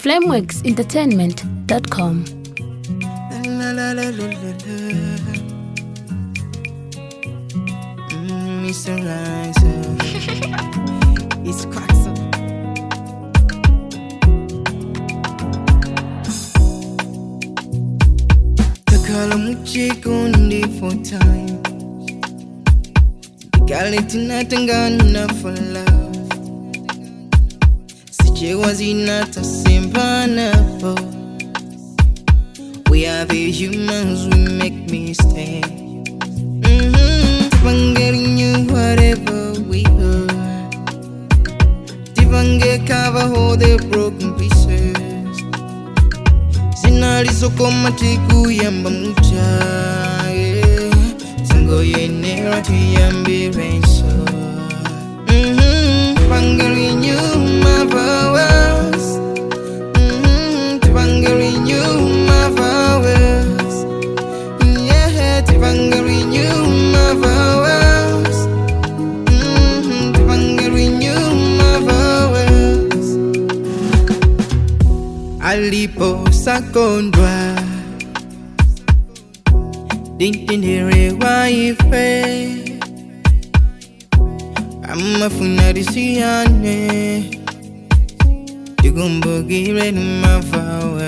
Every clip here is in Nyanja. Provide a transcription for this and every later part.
flameworksentertainment.com. Mr. Riser, it's Quaxo. Takala muchikundi for time. Galiti natangana for love. Sichewa zinata simpana po. We are the humans, we make mistakes. I'm getting you whatever we heard. Tivange cover all the broken pieces. Sinali soko matiku yamba mucha. Sango yenera tuyambi renso. Tivange you my powers. Tivange you my powers. Yeah, tivange you my powers. Alipo sakondwa Dintindire wa ife Amafuna disiyane Digumbugire numafawa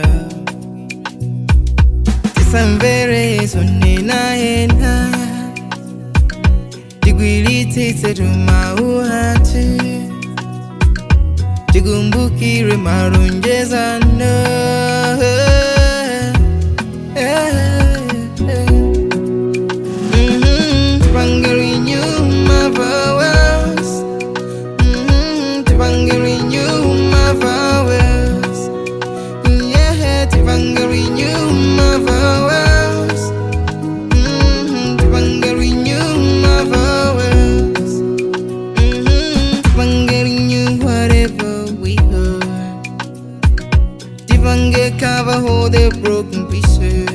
Tisambere sonena ena Digwiliti setuma uhati Digumbukire marunjeza no Tivangerin you my powers. Tivangerin you my powers. Yeah, tivangerin you my powers. Tivangerin you my powers. Tivangerin you whatever we heard. Tivange cover all the broken pieces.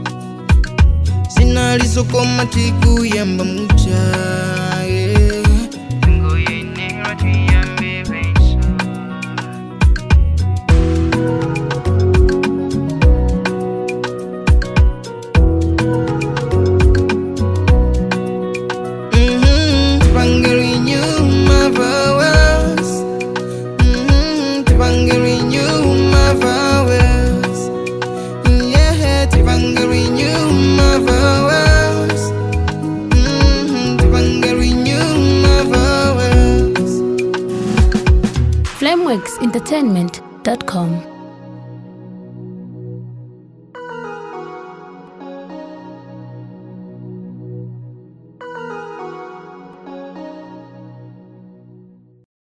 Sinali soko matiku yamba mucha. Ngo yenera tuyambe benso. Tivangerin you my powers. Tivangerin you my powers. Yeah, tivangerin you my powers. Tivangerin you my powers. flameworksentertainment.com.